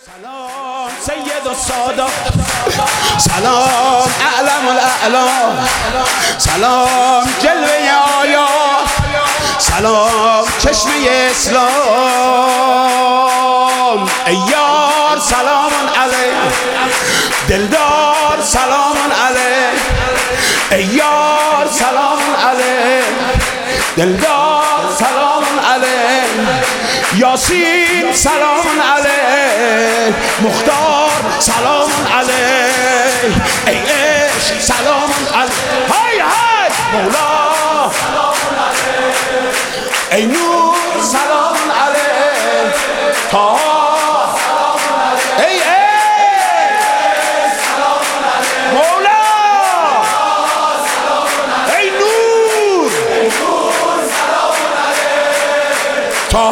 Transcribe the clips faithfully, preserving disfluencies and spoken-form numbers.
سلام سید و سادات، سلام اعلم الاعلام، سلام جلوه آیات، سلام چشمه اسلام. ای یار سلام علیک، دلدار سلام علیک. ای یار سلام علیک، دلدار سلام علیک. یاسین سلام علیک، مختار سلام علیک. ای عشق سلام علیک، های های مولا سلام علیک. ای نور سلام علیک، تا ای عشق سلام علیک. مولا ای نور سلام علیک، تا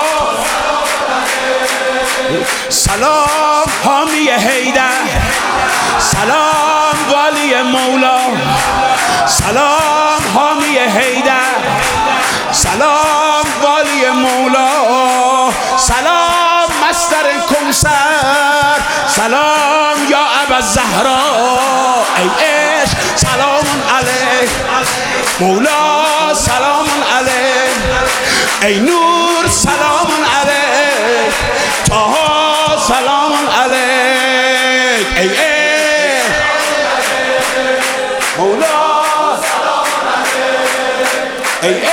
سلام حامی حیدر، سلام والی مولا، سلام حامی حیدر، سلام والی مولا، سلام مستر کمسر، سلام یا ابوالزهرا. ای عشق سلام علیک، مولا سلام علیک. ای نور سلام علیک، طه سلام علیک. ای ای مولا سلام علیک. ای ای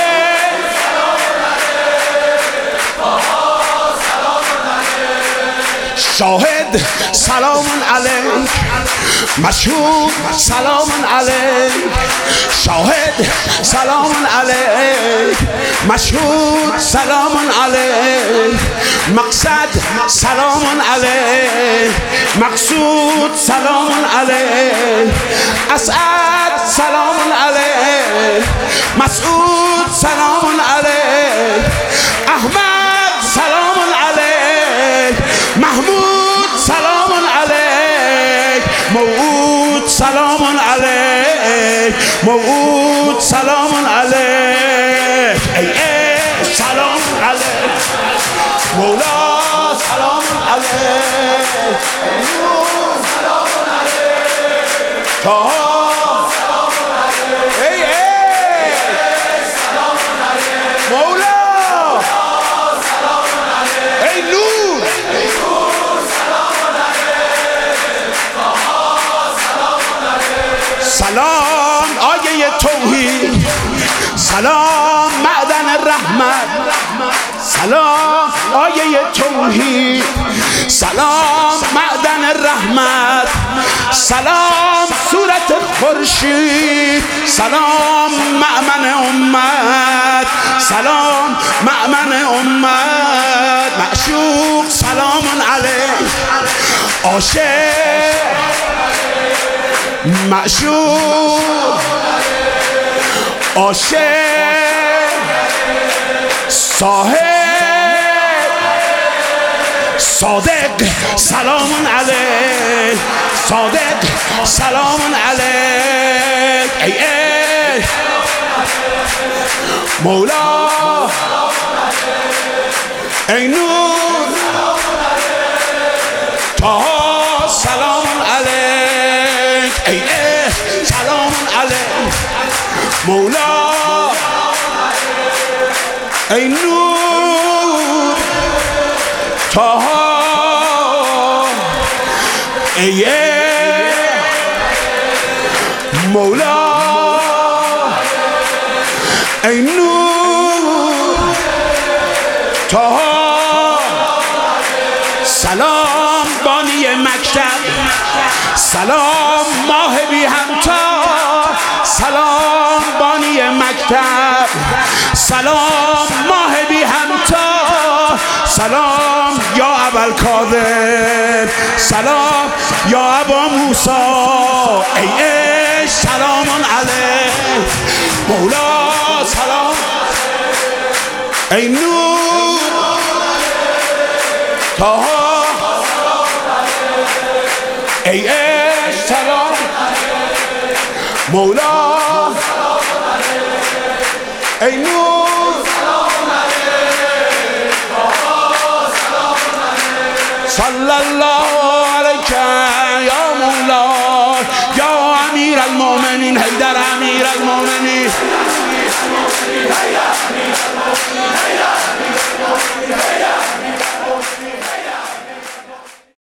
شاهد سلام علیک، مشهود سلام علیک. شاهد سلام علیک، مشهود سلام علیک. مقصد سلام علیک، مقصود سلام علیک. اسعد سلام علیک، مسعود سلام علیک. احمد سلام علیک، محمود سلام علیک. موعود سلام علیک، موعود سلام علیک. ای ای سلام علیک، مولا سلام علیک. نور سلام علیک، تا سلام علیک. ای ای سلام علیک، مولا سلام علیک. ای نور سلام آیه توحید، سلام معدن رحمت، سلام آیه توحید، سلام معدن رحمت، سلام صورت خورشید، سلام مأمن امت، سلام مأمن امت. معشوق سلام علیک، عاشق معشوق عاشق صاحب صادق سلام علیک، صادق سلام علیک. ای ای مولا ای نور تا سلام علیک. ای ای سلام علیک، مولا ای نور تا ای مولا ای نور تا. سلام بانی مکتب، سلام ماه بی همتا، سلام بانی مکتب، سلام ماه بی همتا، سلام یا ابوالکاظم، سلام یا ابا موسی. ای ای سلام علیک، مولا سلام. ای نور تا ای ای سلام مولا. ای نور صلی الله علیک یا مولا یا امیر المؤمنین حیدر امیر المؤمنین